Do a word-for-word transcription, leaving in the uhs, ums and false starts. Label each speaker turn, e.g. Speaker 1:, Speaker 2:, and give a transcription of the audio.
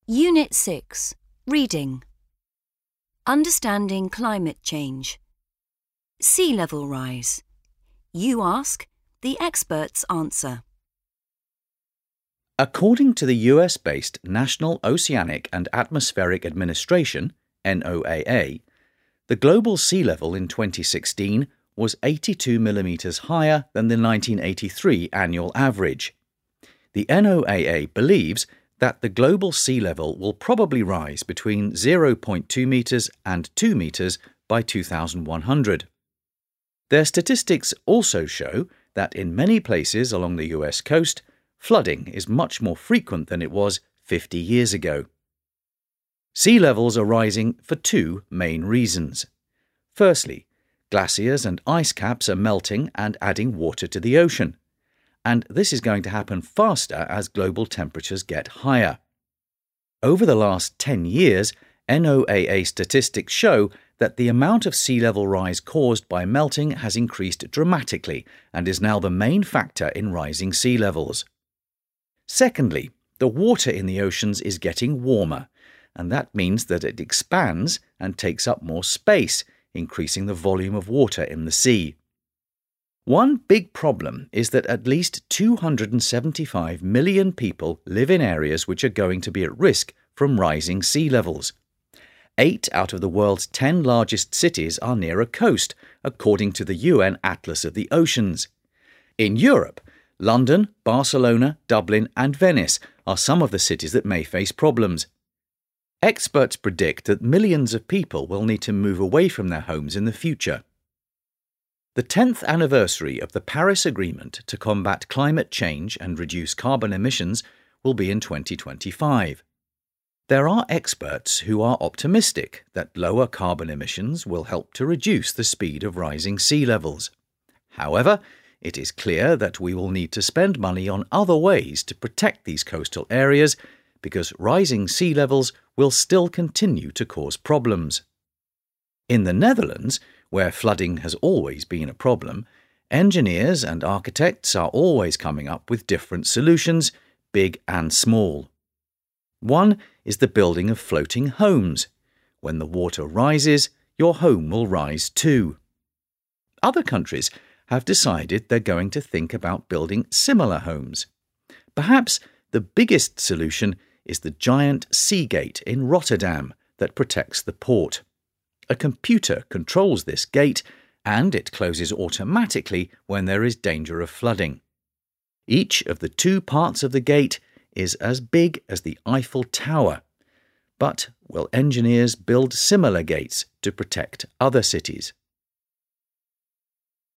Speaker 1: Unit six. Reading. Understanding climate change. Sea level rise. You ask, the experts answer.
Speaker 2: According to the U S-based National Oceanic and Atmospheric Administration, N O A A, the global sea level in twenty sixteen was eighty-two millimetres higher than the nineteen eighty-three annual average. The N O A A believes that the global sea level will probably rise between zero point two metres and two metres by two thousand one hundred. Their statistics also show that in many places along the U S coast, flooding is much more frequent than it was fifty years ago. Sea levels are rising for two main reasons. Firstly, glaciers and ice caps are melting and adding water to the ocean, and this is going to happen faster as global temperatures get higher. Over the last ten years, N O A A statistics show that the amount of sea level rise caused by melting has increased dramatically and is now the main factor in rising sea levels. Secondly, the water in the oceans is getting warmer, and that means that it expands and takes up more space, increasing the volume of water in the sea. One big problem is that at least two hundred seventy-five million people live in areas which are going to be at risk from rising sea levels. Eight out of the world's ten largest cities are near a coast, according to the U N Atlas of the Oceans. In Europe, London, Barcelona, Dublin and Venice are some of the cities that may face problems. Experts predict that millions of people will need to move away from their homes in the future. The tenth anniversary of the Paris Agreement to combat climate change and reduce carbon emissions will be in twenty twenty-five. There are experts who are optimistic that lower carbon emissions will help to reduce the speed of rising sea levels. However, it is clear that we will need to spend money on other ways to protect these coastal areas because rising sea levels will still continue to cause problems. In the Netherlands, where flooding has always been a problem, engineers and architects are always coming up with different solutions, big and small. One is the building of floating homes. When the water rises, your home will rise too. Other countries have decided they're going to think about building similar homes. Perhaps the biggest solution is the giant sea gate in Rotterdam that protects the port. A computer controls this gate and it closes automatically when there is danger of flooding. Each of the two parts of the gate is as big as the Eiffel Tower. But will engineers build similar gates to protect other cities?